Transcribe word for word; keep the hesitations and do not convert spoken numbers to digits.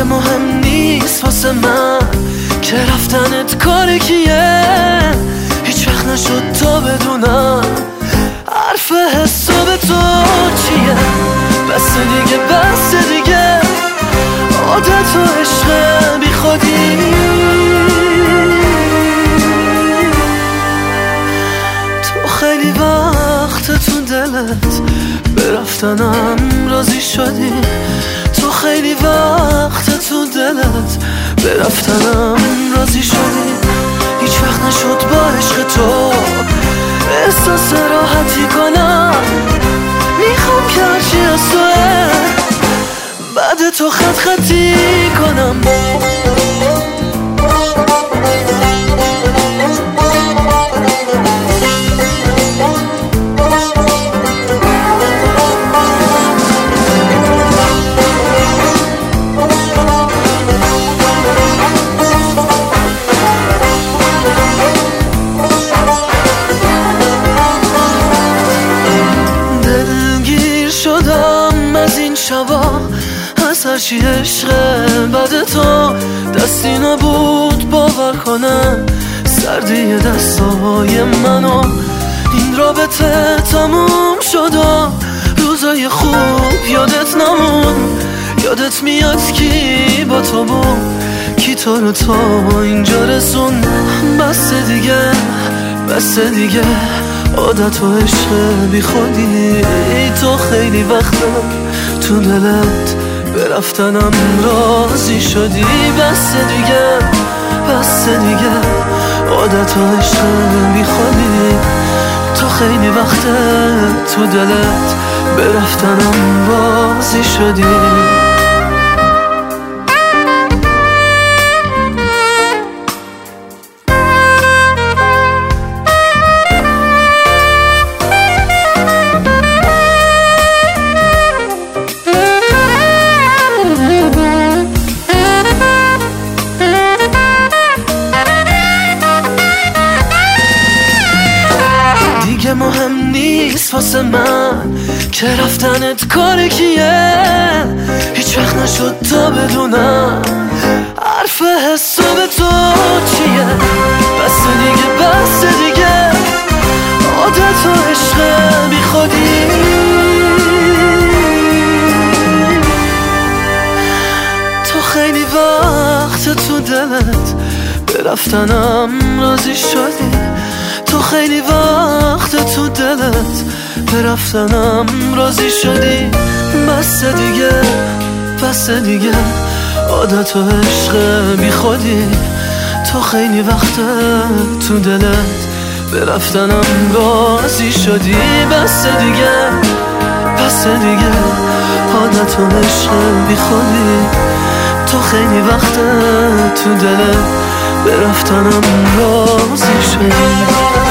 مهم نیست واسه من که رفتنت کار کیه. هیچ وقت نشد تا بدونم حرف حساب تو چیه. بس دیگه بس دیگه عادت و عشق بی خودی. تو خیلی وقت تو دلت به رفتنم راضی شدی. تو خیلی وقت تو دلت به رفتنم راضی شدی. هیچ وقت نشد با عشق تو احساس راحتی کنم. میخوام که هرچی از توه بعد تو خط خطی کنم. از این شبا از هرچی عشقه بعد تو دستی نبود باور کنم سردی دستای منو. این رابطه تموم شد و روزای خوب یادت نمون. یادت میاد کی با تو بود کی تو رو تا اینجا رسون. بس دیگه بس دیگه عادت و عشق بی خودی. تو خیلی وقتا تو دلت به رفتنم راضی شدی. بس دیگه بس دیگه عادت و عشق بی خودی. تو خیلی وقتا تو دلت به رفتنم راضی شدی. مهم نیست واسه من که رفتنت کار کیه. هیچ وقت نشد تا بدونم حرف حساب تو چیه. بس دیگه بس دیگه عادت و عشق بی خودی. تو خیلی وقت تو دلت به رفتنم راضی شدی. تو خیلی وقت تو دلت به رفتنم راضی شدی. بس دیگه بس دیگه عادت و عشق بی خودی. تو خیلی وقت تو دلت به رفتنم راضی شدی. بس دیگه بس دیگه عادت و عشق بی خودی. تو خیلی وقت تو دلت به رفتنم راضی شدی.